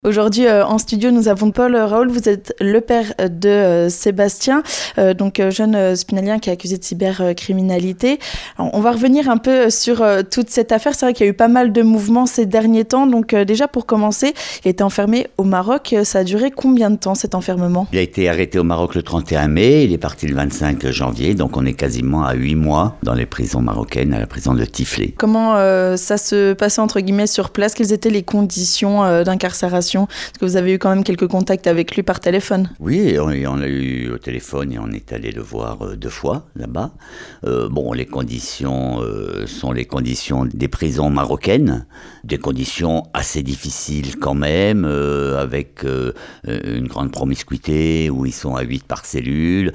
Aujourd'hui, en studio, nous avons Paul Raoul. Vous êtes le père de Sébastien, jeune spinalien qui est accusé de cybercriminalité. Alors, on va revenir un peu sur toute cette affaire. C'est vrai qu'il y a eu pas mal de mouvements ces derniers temps. Donc déjà, pour commencer, il a été enfermé au Maroc. Ça a duré combien de temps, cet enfermement ? Il a été arrêté au Maroc le 31 mai. Il est parti le 25 janvier. Donc on est quasiment à 8 mois dans les prisons marocaines, à la prison de Tiflé. Comment ça se passait, entre guillemets, sur place ? Quelles étaient les conditions d'incarcération ? Parce que vous avez eu quand même quelques contacts avec lui par téléphone. Oui, on l'a eu au téléphone et on est allé le voir 2 fois là-bas. Les conditions sont les conditions des prisons marocaines, des conditions assez difficiles quand même, avec une grande promiscuité où ils sont à 8 par cellule,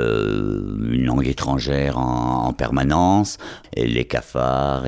une langue étrangère en permanence, et les cafards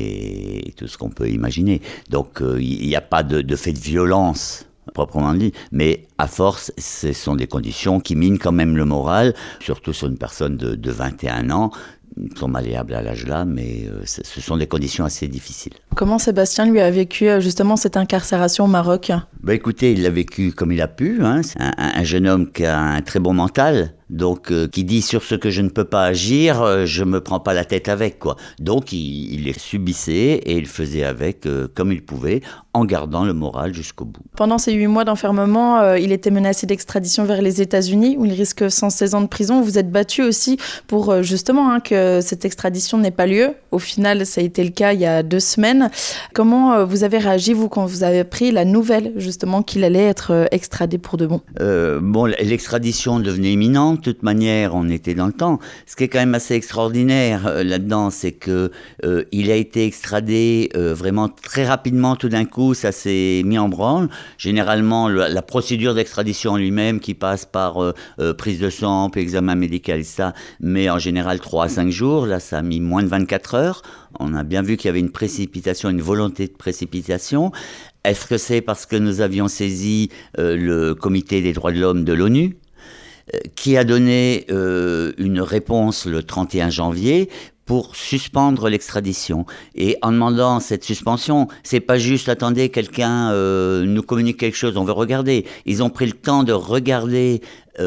et tout ce qu'on peut imaginer. Donc il n'y a pas de fait de violence proprement dit, mais à force, ce sont des conditions qui minent quand même le moral, surtout sur une personne de 21 ans. Ils sont malléables à l'âge-là, mais ce sont des conditions assez difficiles. Comment Sébastien, lui, a vécu justement cette incarcération au Maroc ? Écoutez, il l'a vécu comme il a pu. C'est un jeune homme qui a un très bon mental, donc qui dit sur ce que je ne peux pas agir, je me prends pas la tête avec, quoi. Donc il les subissait et il faisait avec comme il pouvait, en gardant le moral jusqu'au bout. Pendant ces 8 mois d'enfermement, il était menacé d'extradition vers les États-Unis, où il risque 116 ans de prison. Vous êtes battu aussi pour justement que cette extradition n'ait pas lieu. Au final, ça a été le cas il y a 2 semaines. Comment vous avez réagi, vous, quand vous avez appris la nouvelle, justement, qu'il allait être extradé pour de bon ? L'extradition devenait imminente. De toute manière, on était dans le temps. Ce qui est quand même assez extraordinaire là-dedans, c'est que il a été extradé vraiment très rapidement, tout d'un coup, ça s'est mis en branle. Généralement, la procédure d'extradition en lui-même, qui passe par prise de sang, puis examen médical, ça, mais en général 3 à 5 jours. Là, ça a mis moins de 24 heures. On a bien vu qu'il y avait une précipitation, une volonté de précipitation. Est-ce que c'est parce que nous avions saisi le Comité des droits de l'homme de l'ONU, qui a donné une réponse le 31 janvier pour suspendre l'extradition. Et en demandant cette suspension, c'est pas juste, attendez, quelqu'un nous communique quelque chose, on veut regarder. Ils ont pris le temps de regarder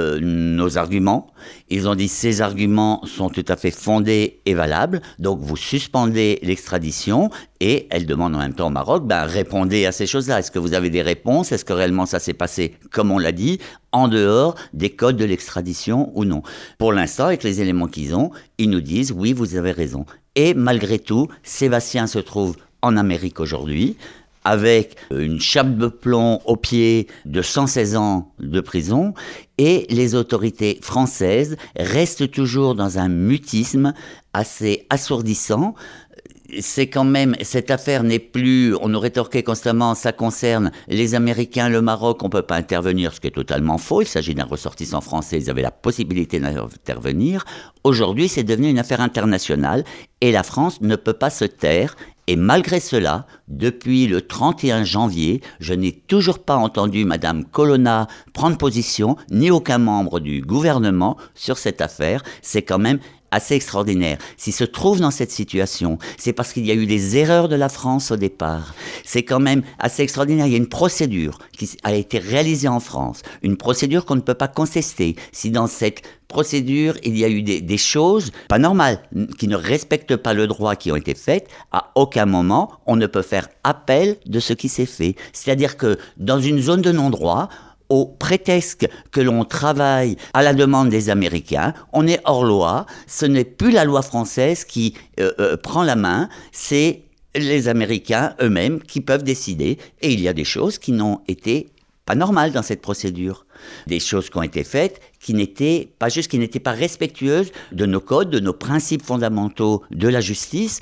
nos arguments. Ils ont dit ces arguments sont tout à fait fondés et valables, donc vous suspendez l'extradition et elle demande en même temps au Maroc, répondez à ces choses-là. Est-ce que vous avez des réponses ? Est-ce que réellement ça s'est passé comme on l'a dit, en dehors des codes de l'extradition ou non ? Pour l'instant, avec les éléments qu'ils ont, ils nous disent oui, vous avez raison. Et malgré tout, Sébastien se trouve en Amérique aujourd'hui, avec une chape de plomb au pied de 116 ans de prison, et les autorités françaises restent toujours dans un mutisme assez assourdissant. C'est quand même, cette affaire n'est plus, on nous rétorquait constamment, ça concerne les Américains, le Maroc, on ne peut pas intervenir, ce qui est totalement faux. Il s'agit d'un ressortissant français, ils avaient la possibilité d'intervenir. Aujourd'hui, c'est devenu une affaire internationale et la France ne peut pas se taire. Et malgré cela, depuis le 31 janvier, je n'ai toujours pas entendu Madame Colonna prendre position, ni aucun membre du gouvernement sur cette affaire. C'est quand même assez extraordinaire. S'il se trouve dans cette situation, c'est parce qu'il y a eu des erreurs de la France au départ. C'est quand même assez extraordinaire. Il y a une procédure qui a été réalisée en France, une procédure qu'on ne peut pas contester. Si dans cette procédure, il y a eu des choses pas normales, qui ne respectent pas le droit, qui ont été faites, à aucun moment, on ne peut faire appel de ce qui s'est fait. C'est-à-dire que dans une zone de non-droit, au prétexte que l'on travaille à la demande des Américains, on est hors loi, ce n'est plus la loi française qui prend la main, c'est les Américains eux-mêmes qui peuvent décider. Et il y a des choses qui n'ont été pas normales dans cette procédure. Des choses qui ont été faites qui n'étaient pas justes, qui n'étaient pas respectueuses de nos codes, de nos principes fondamentaux de la justice,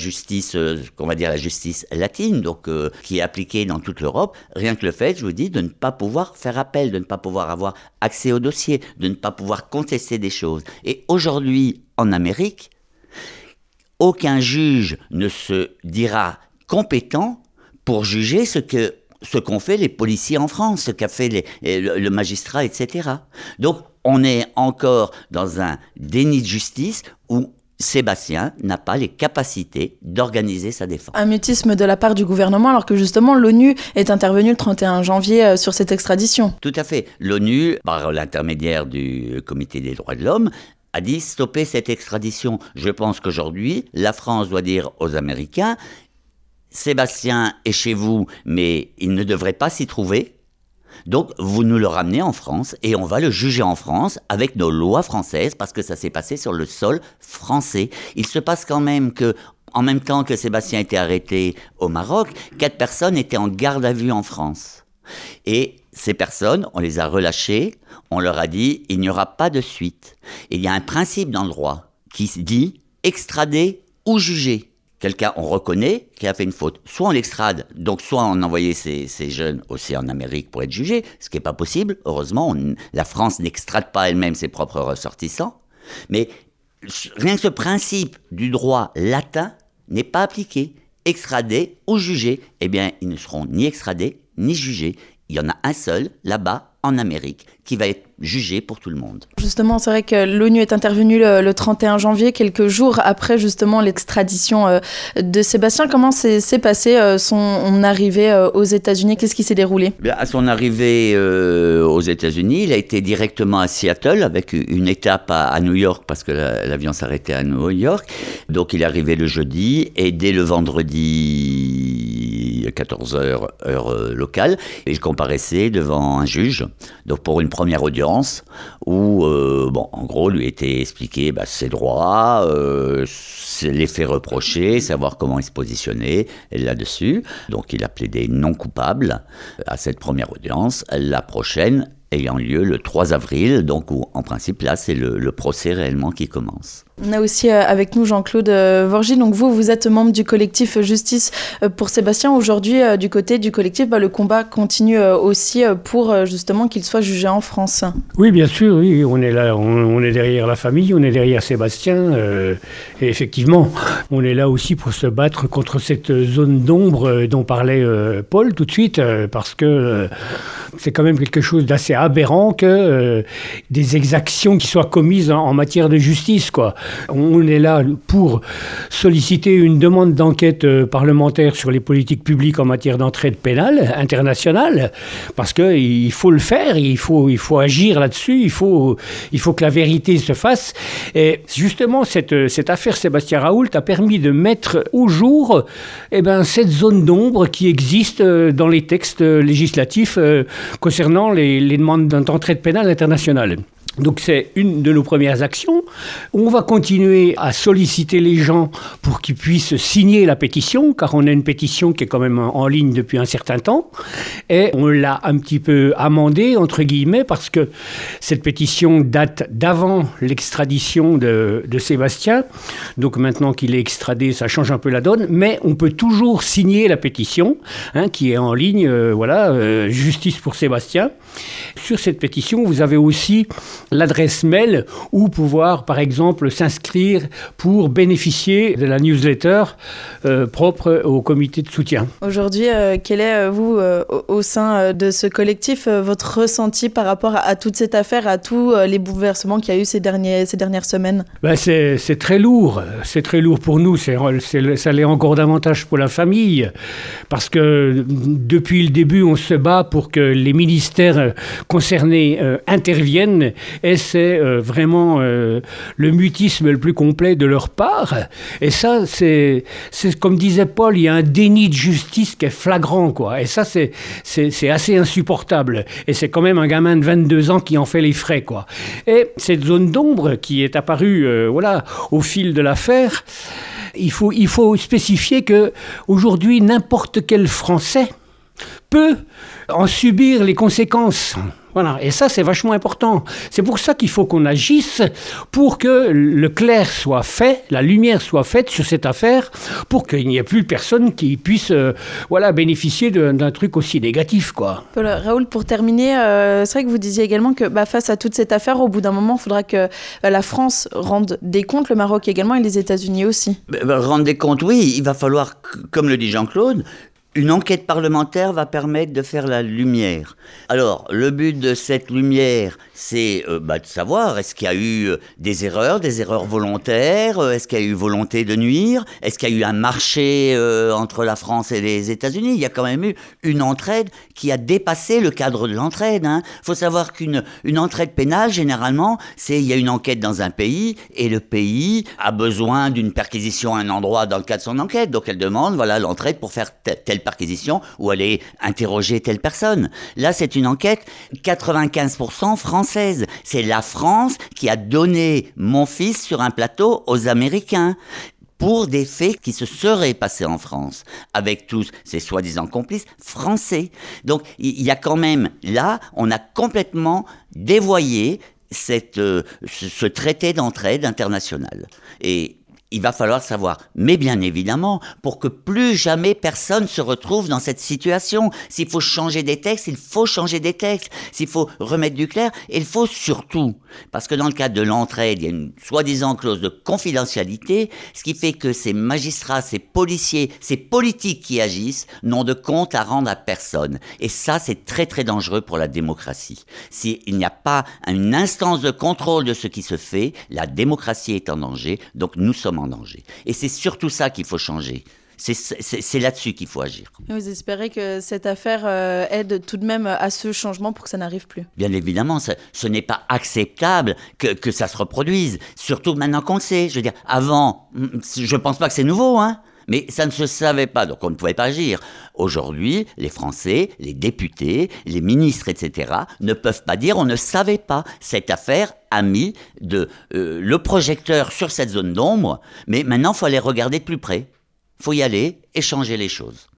qu'on va dire la justice latine, donc qui est appliquée dans toute l'Europe. Rien que le fait, je vous dis, de ne pas pouvoir faire appel, de ne pas pouvoir avoir accès au dossier, de ne pas pouvoir contester des choses. Et aujourd'hui, en Amérique, aucun juge ne se dira compétent pour juger ce qu'ont fait les policiers en France, ce qu'a fait le magistrat, etc. Donc, on est encore dans un déni de justice où Sébastien n'a pas les capacités d'organiser sa défense. Un mutisme de la part du gouvernement, alors que justement l'ONU est intervenue le 31 janvier sur cette extradition. Tout à fait. L'ONU, par l'intermédiaire du Comité des droits de l'homme, a dit stopper cette extradition. Je pense qu'aujourd'hui, la France doit dire aux Américains, Sébastien est chez vous, mais il ne devrait pas s'y trouver. Donc, vous nous le ramenez en France et on va le juger en France avec nos lois françaises parce que ça s'est passé sur le sol français. Il se passe quand même que, en même temps que Sébastien était arrêté au Maroc, 4 personnes étaient en garde à vue en France. Et ces personnes, on les a relâchées, on leur a dit, il n'y aura pas de suite. Et il y a un principe dans le droit qui dit extrader ou juger. Quelqu'un, on reconnaît qu'il a fait une faute. Soit on l'extrade, donc soit on envoyait ces jeunes aussi en Amérique pour être jugés, ce qui n'est pas possible. Heureusement, la France n'extrade pas elle-même ses propres ressortissants. Mais rien que ce principe du droit latin n'est pas appliqué. Extradés ou jugés, eh bien, ils ne seront ni extradés ni jugés. Il y en a un seul, là-bas, en Amérique, qui va être jugé pour tout le monde. Justement, c'est vrai que l'ONU est intervenue le 31 janvier, quelques jours après justement l'extradition de Sébastien. Comment s'est passé son arrivée aux États-Unis? Qu'est-ce qui s'est déroulé? À son arrivée aux États-Unis, il a été directement à Seattle avec une étape à New York parce que l'avion s'arrêtait à New York. Donc il est arrivé le jeudi et dès le vendredi 14h, heure locale, il comparaissait devant un juge. Donc pour une première audience où, en gros, lui était expliqué ses droits, les faits reprochés, savoir comment il se positionnait là-dessus. Donc il a plaidé non coupable à cette première audience. La prochaine ayant lieu le 3 avril, donc où, en principe, là, c'est le procès réellement qui commence. On a aussi avec nous Jean-Claude Vorgy. Donc vous êtes membre du collectif Justice pour Sébastien. Aujourd'hui, du côté du collectif, le combat continue aussi pour justement qu'il soit jugé en France. Oui, bien sûr, oui. On est là, on est derrière la famille, on est derrière Sébastien. Et effectivement, on est là aussi pour se battre contre cette zone d'ombre dont parlait Paul tout de suite, parce que c'est quand même quelque chose d'assez aberrant que des exactions qui soient commises en matière de justice, quoi. On est là pour solliciter une demande d'enquête parlementaire sur les politiques publiques en matière d'entraide pénale internationale, parce qu'il faut le faire, il faut agir là-dessus, il faut que la vérité se fasse. Et justement, cette affaire Sébastien Raoult a permis de mettre au jour cette zone d'ombre qui existe dans les textes législatifs concernant les demandes d'entraide pénale internationale. Donc c'est une de nos premières actions. On va continuer à solliciter les gens pour qu'ils puissent signer la pétition, car on a une pétition qui est quand même en ligne depuis un certain temps. Et on l'a un petit peu amendée, entre guillemets, parce que cette pétition date d'avant l'extradition de Sébastien. Donc maintenant qu'il est extradé, ça change un peu la donne. Mais on peut toujours signer la pétition, qui est en ligne, Justice pour Sébastien. Sur cette pétition, vous avez aussi l'adresse mail où pouvoir, par exemple, s'inscrire pour bénéficier de la newsletter propre au comité de soutien. Aujourd'hui, quel est, vous, au sein de ce collectif, votre ressenti par rapport à toute cette affaire, à tous les bouleversements qu'il y a eu ces dernières semaines? C'est très lourd. C'est très lourd pour nous. Ça l'est encore davantage pour la famille. Parce que depuis le début, on se bat pour que les ministères concernés interviennent. Et c'est vraiment le mutisme le plus complet de leur part. Et ça, c'est comme disait Paul, il y a un déni de justice qui est flagrant, quoi. Et ça, c'est assez insupportable. Et c'est quand même un gamin de 22 ans qui en fait les frais, quoi. Et cette zone d'ombre qui est apparue, au fil de l'affaire, il faut spécifier que aujourd'hui, n'importe quel Français peut en subir les conséquences. Voilà, et ça c'est vachement important. C'est pour ça qu'il faut qu'on agisse pour que le clair soit fait, la lumière soit faite sur cette affaire, pour qu'il n'y ait plus personne qui puisse bénéficier d'un truc aussi négatif, quoi. Paul Raoult, pour terminer, c'est vrai que vous disiez également que face à toute cette affaire, au bout d'un moment, il faudra que la France rende des comptes, le Maroc également et les États-Unis aussi. Rendre des comptes, oui, il va falloir, comme le dit Jean-Claude, Une enquête parlementaire va permettre de faire la lumière. Alors, le but de cette lumière, c'est de savoir, est-ce qu'il y a eu des erreurs volontaires, est-ce qu'il y a eu volonté de nuire, est-ce qu'il y a eu un marché entre la France et les États-Unis. Il y a quand même eu une entraide qui a dépassé le cadre de l'entraide. Il faut savoir qu'une entraide pénale, généralement, il y a une enquête dans un pays, et le pays a besoin d'une perquisition à un endroit dans le cadre de son enquête. Donc elle demande, l'entraide pour faire telle perquisition ou aller interroger telle personne. Là, c'est une enquête 95% française. C'est la France qui a donné mon fils sur un plateau aux Américains pour des faits qui se seraient passés en France, avec tous ces soi-disant complices français. Donc, il y a quand même, là, on a complètement dévoyé ce traité d'entraide internationale. Et il va falloir savoir, mais bien évidemment, pour que plus jamais personne se retrouve dans cette situation. S'il faut changer des textes, il faut changer des textes. S'il faut remettre du clair, il faut surtout, parce que dans le cadre de l'entraide, il y a une soi-disant clause de confidentialité, ce qui fait que ces magistrats, ces policiers, ces politiques qui agissent n'ont de compte à rendre à personne. Et ça, c'est très très dangereux pour la démocratie. S'il n'y a pas une instance de contrôle de ce qui se fait, la démocratie est en danger, donc nous sommes en danger. Et c'est surtout ça qu'il faut changer. C'est là-dessus qu'il faut agir. Et vous espérez que cette affaire aide tout de même à ce changement pour que ça n'arrive plus? Bien évidemment, ce n'est pas acceptable que ça se reproduise. Surtout maintenant qu'on le sait. Je veux dire, avant, je ne pense pas que c'est nouveau, mais ça ne se savait pas, donc on ne pouvait pas agir. Aujourd'hui, les Français, les députés, les ministres, etc., ne peuvent pas dire on ne savait pas. Cette affaire a mis le projecteur sur cette zone d'ombre, mais maintenant, il faut aller regarder de plus près. Il faut y aller et changer les choses.